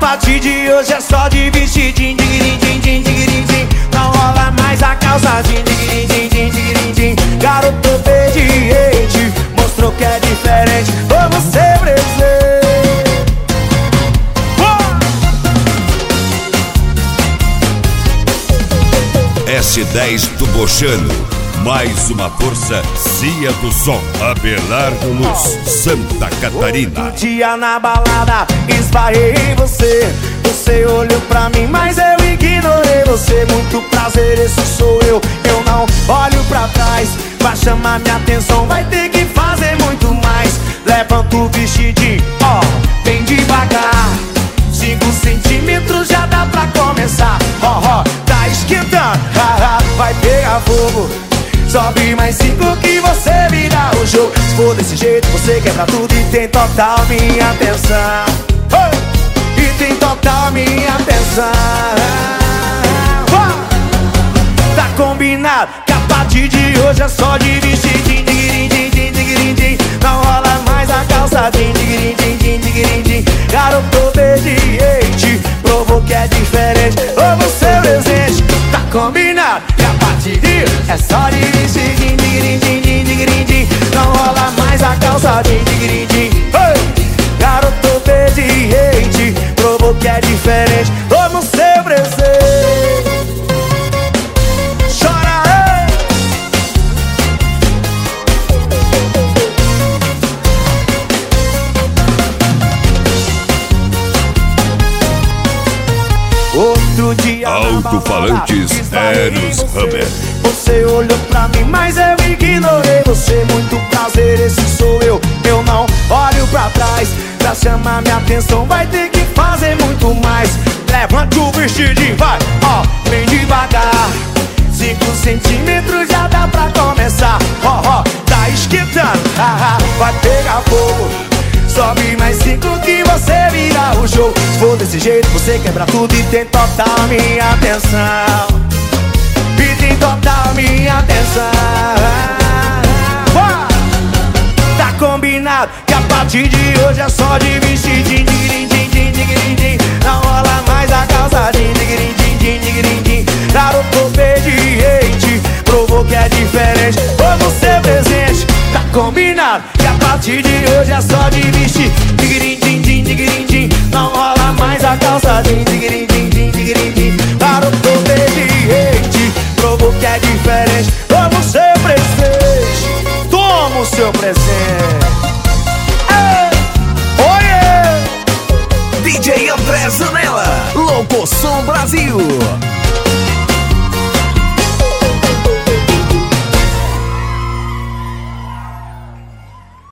partir de hoje é só de vestidinho, digiridim, digiridim. Não rola mais a calçadinha, digiridim, digiridim. Garoto obediente, mostrou que é diferente. Vamos ser presente. S10 Tubochano, mais uma força, Cia do Som, Abelardo Luz, Santa Catarina. Outro dia na balada, esbarrei em você. Você olhou pra mim, mas eu ignorei você. Muito prazer, esse sou eu. Eu não olho pra trás. Pra chamar minha atenção, vai ter que fazer muito mais. Levanta o vestidinho, ó, bem devagar. 5 centímetros já dá pra começar. Ó, tá esquentando, vai pegar fogo. Sobe mais 5 que você vira o jogo. Se for desse jeito, você quebra tudo e tem total minha atenção. E tem total minha atenção. Tá combinado que a partir de hoje é só de vestidinho, digiridim, digiridim. Não rola mais a calçadinha, digiridim, digiridim. Garoto obediente, provou que é diferente. Vamos ser presente. Tá combinado que a partir de hoje é só de vestidinho, digiridim, digiridim. Não rola mais a calçadinha, digiridim. Garoto obediente, provou que é diferente. Vamos ser presente. Chora, ei! Outro dia Alto-falantes, Eros Hammer. Você olhou pra mim, mas eu ignorei você. Muito prazer, esse sou eu. Eu não olho pra trás. Pra chamar minha atenção, vai ter que fazer muito mais. Levante o vestidinho, vai, ó, bem devagar. 5 centímetros já dá pra começar. Ó, tá esquentando, vai pegar fogo. Sobe mais 5 que você vira o jogo. Se for desse jeito, você quebra tudo e tem total minha atenção. E tem total minha atenção. Tá combinado que a partir de hoje é só de vestidinho, digiridim, digiridim. Não rola mais a calçadinha, digiridim, digiridim. Garoto obediente, provou que é diferente. Vamos ser presente. Tá combinado que a partir de hoje é só de vestir, digiridim, digiridim. Não rola mais a calçadinha, digiridim, digiridim. Garoto obediente, provou que é diferente. Vamos ser presente. Toma o seu presente. DJ André Zanella, Locoção Brasil.